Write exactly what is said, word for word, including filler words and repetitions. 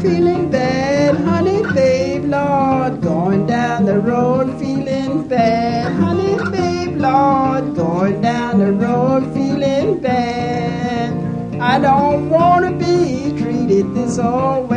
feeling bad, honey, babe, Lord, going down the road feeling bad, honey, babe, Lord, going down the road feeling bad. I don't want to be treated this old way.